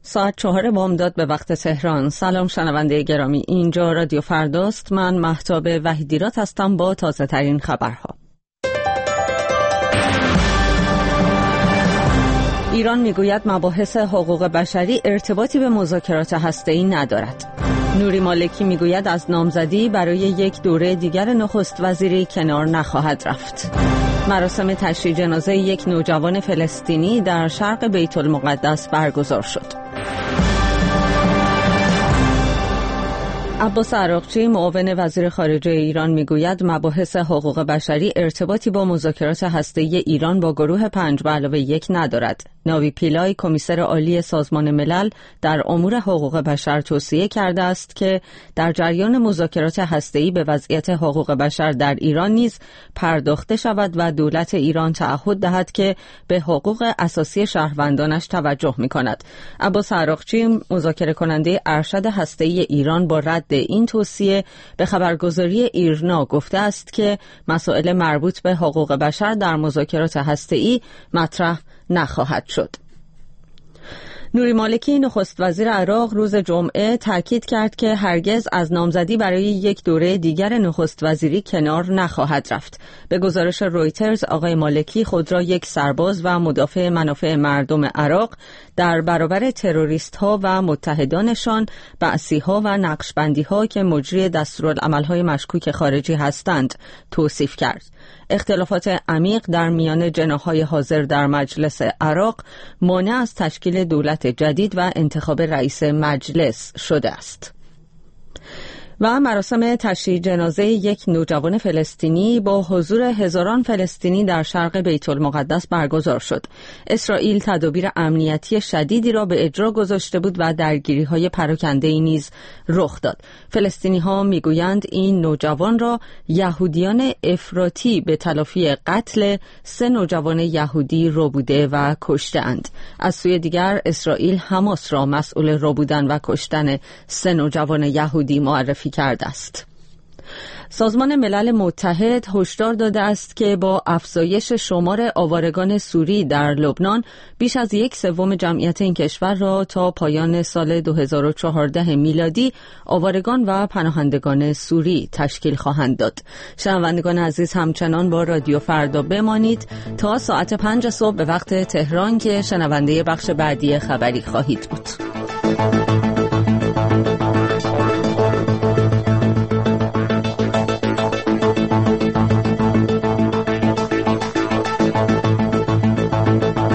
ساعت 4 بامداد به وقت تهران. سلام شنونده گرامی، اینجا رادیو فرداست. من مهتاب وحیدیرات هستم با تازه ترین خبرها. ایران میگوید مباحث حقوق بشری ارتباطی به مذاکرات هسته‌ای ندارد. نوری مالکی میگوید از نامزدی برای یک دوره دیگر نخست وزیری کنار نخواهد رفت. مراسم تشییع جنازه یک نوجوان فلسطینی در شرق بیت المقدس برگزار شد. عباس عراقچی معاون وزیر خارجه ایران میگوید مباحث حقوق بشری ارتباطی با مذاکرات هسته‌ای ایران با گروه 5+1 ندارد. ناوی پیلای کمیسر عالی سازمان ملل در امور حقوق بشر توصیه کرده است که در جریان مذاکرات هسته‌ای به وضعیت حقوق بشر در ایران نیز پرداخته شود و دولت ایران تعهد دهد که به حقوق اساسی شهروندانش توجه می‌کند. عباس عراقچی مذاکره کننده ارشد هسته‌ای ایران با رد این توصیه به خبرگزاری ایرنا گفته است که مسائل مربوط به حقوق بشر در مذاکرات هسته‌ای مطرح نخواهد شد. نوری مالکی نخست وزیر عراق روز جمعه تاکید کرد که هرگز از نامزدی برای یک دوره دیگر نخست وزیری کنار نخواهد رفت. به گزارش رویترز آقای مالکی خود را یک سرباز و مدافع منافع مردم عراق در برابر تروریست ها و متحدانشان، بعثی ها و نقشبندی ها که مجری دستورالعمل های مشکوک خارجی هستند توصیف کرد. اختلافات عمیق در میان جناح‌های حاضر در مجلس عراق مانع از تشکیل دولت جدید و انتخاب رئیس مجلس شده است. و مراسم تشییع جنازه یک نوجوان فلسطینی با حضور هزاران فلسطینی در شرق بیت المقدس برگزار شد. اسرائیل تدابیر امنیتی شدیدی را به اجرا گذاشته بود و درگیری‌های پراکنده‌ای نیز رخ داد. فلسطینی‌ها می‌گویند این نوجوان را یهودیان افراطی به تلافی قتل 3 نوجوان یهودی ربوده و کشته‌اند. از سوی دیگر اسرائیل حماس را مسئول ربودن و کشتن 3 نوجوان یهودی معرفی کرده است. سازمان ملل متحد هشدار داده است که با افزایش شمار آوارگان سوری در لبنان بیش از 1/3 جمعیت این کشور را تا پایان سال 2014 میلادی آوارگان و پناهندگان سوری تشکیل خواهند داد. شنوندگان عزیز، همچنان با رادیو فردا بمانید تا ساعت 5 صبح به وقت تهران که شنونده بخش بعدی خبری خواهید بود.